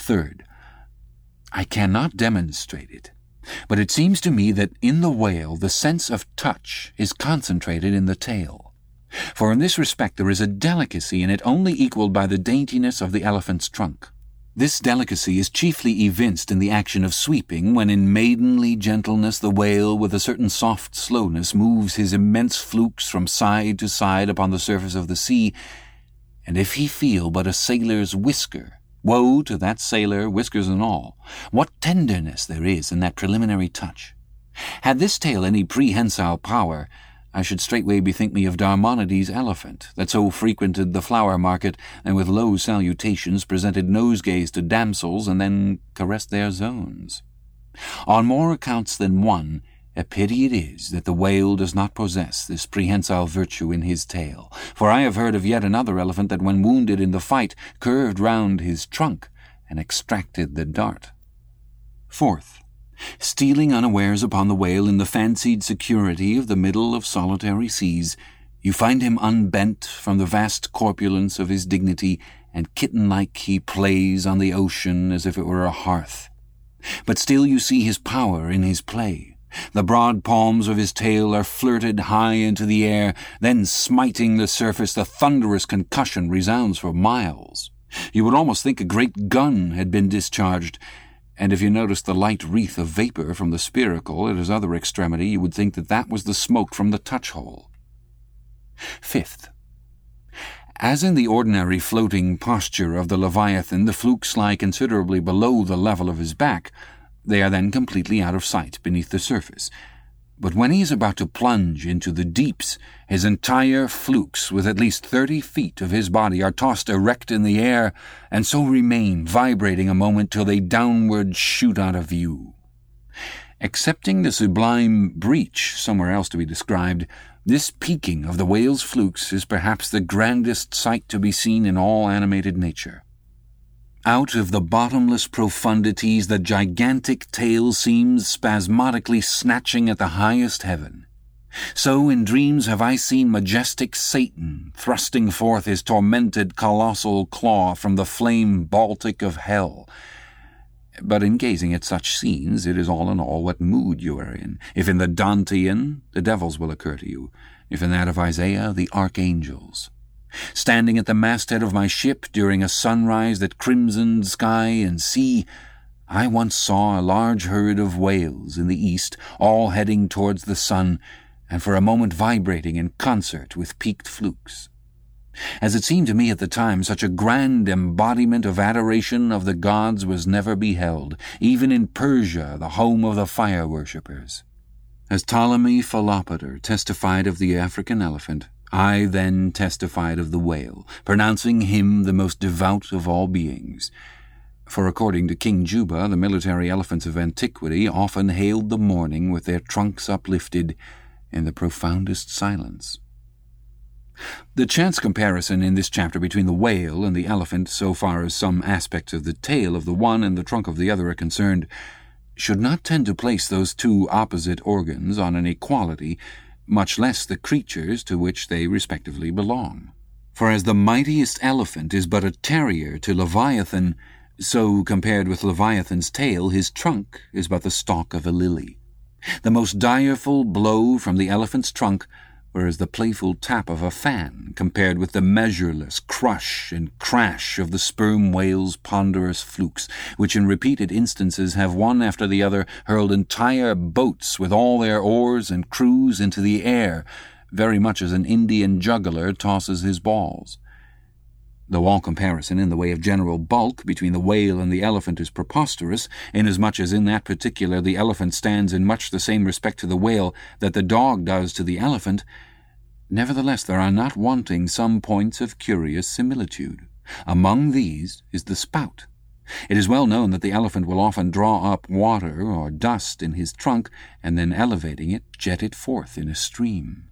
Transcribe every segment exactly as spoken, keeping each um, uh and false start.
Third, I cannot demonstrate it, but it seems to me that in the whale the sense of touch is concentrated in the tail. For in this respect there is a delicacy in it only equalled by the daintiness of the elephant's trunk. This delicacy is chiefly evinced in the action of sweeping, when in maidenly gentleness the whale with a certain soft slowness moves his immense flukes from side to side upon the surface of the sea, and if he feel but a sailor's whisker, woe to that sailor, whiskers and all. What tenderness there is in that preliminary touch! Had this tale any prehensile power, I should straightway bethink me of Darmonides' elephant, that so frequented the flower market, and with low salutations presented nosegays to damsels, and then caressed their zones. On more accounts than one, a pity it is that the whale does not possess this prehensile virtue in his tail, for I have heard of yet another elephant that when wounded in the fight curved round his trunk and extracted the dart. Fourth, stealing unawares upon the whale in the fancied security of the middle of solitary seas, you find him unbent from the vast corpulence of his dignity, and kitten-like he plays on the ocean as if it were a hearth. But still you see his power in his play. The broad palms of his tail are flirted high into the air, then smiting the surface the thunderous concussion resounds for miles. You would almost think a great gun had been discharged, and if you noticed the light wreath of vapor from the spiracle at his other extremity, you would think that that was the smoke from the touch-hole. Fifth, as in the ordinary floating posture of the Leviathan, the flukes lie considerably below the level of his back. They are then completely out of sight beneath the surface. But when he is about to plunge into the deeps, his entire flukes, with at least thirty feet of his body, are tossed erect in the air, and so remain vibrating a moment till they downward shoot out of view. Excepting the sublime breach somewhere else to be described, this peaking of the whale's flukes is perhaps the grandest sight to be seen in all animated nature. Out of the bottomless profundities the gigantic tail seems spasmodically snatching at the highest heaven. So in dreams have I seen majestic Satan thrusting forth his tormented colossal claw from the flame Baltic of hell. But in gazing at such scenes, it is all in all what mood you are in. If in the Dantean, the devils will occur to you. If in that of Isaiah, the archangels. Standing at the masthead of my ship during a sunrise that crimsoned sky and sea, I once saw a large herd of whales in the east, all heading towards the sun, and for a moment vibrating in concert with peaked flukes. As it seemed to me at the time, such a grand embodiment of adoration of the gods was never beheld, even in Persia, the home of the fire-worshippers. As Ptolemy Philopater testified of the African elephant, I then testified of the whale, pronouncing him the most devout of all beings. For according to King Juba, the military elephants of antiquity often hailed the morning with their trunks uplifted in the profoundest silence. The chance comparison in this chapter between the whale and the elephant, so far as some aspects of the tail of the one and the trunk of the other are concerned, should not tend to place those two opposite organs on an equality, much less the creatures to which they respectively belong. For as the mightiest elephant is but a terrier to Leviathan, so, compared with Leviathan's tail, his trunk is but the stalk of a lily. The most direful blow from the elephant's trunk whereas the playful tap of a fan compared with the measureless crush and crash of the sperm whale's ponderous flukes, which in repeated instances have one after the other hurled entire boats with all their oars and crews into the air, very much as an Indian juggler tosses his balls. Though all comparison in the way of general bulk between the whale and the elephant is preposterous, inasmuch as in that particular the elephant stands in much the same respect to the whale that the dog does to the elephant, nevertheless there are not wanting some points of curious similitude. Among these is the spout. It is well known that the elephant will often draw up water or dust in his trunk, and then elevating it, jet it forth in a stream.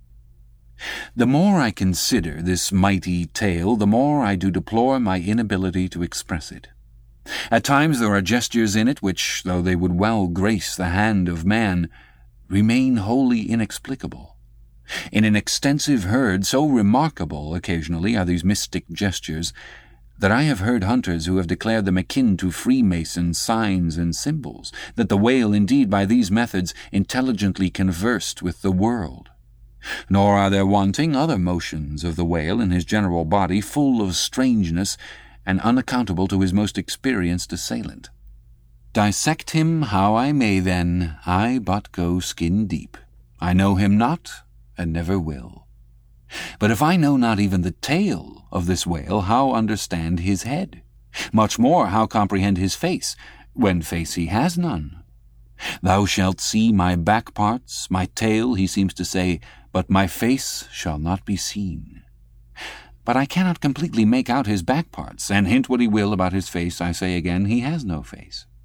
The more I consider this mighty tale, the more I do deplore my inability to express it. At times there are gestures in it which, though they would well grace the hand of man, remain wholly inexplicable. In an extensive herd, so remarkable occasionally are these mystic gestures, that I have heard hunters who have declared them akin to Freemason signs and symbols, that the whale indeed by these methods intelligently conversed with the world. Nor are there wanting other motions of the whale in his general body full of strangeness and unaccountable to his most experienced assailant. Dissect him how I may then, I but go skin deep. I know him not, and never will. But if I know not even the tail of this whale, how understand his head? Much more how comprehend his face, when face he has none? Thou shalt see my back parts, my tail, he seems to say, but my face shall not be seen. But I cannot completely make out his back parts, and hint what he will about his face, I say again, he has no face.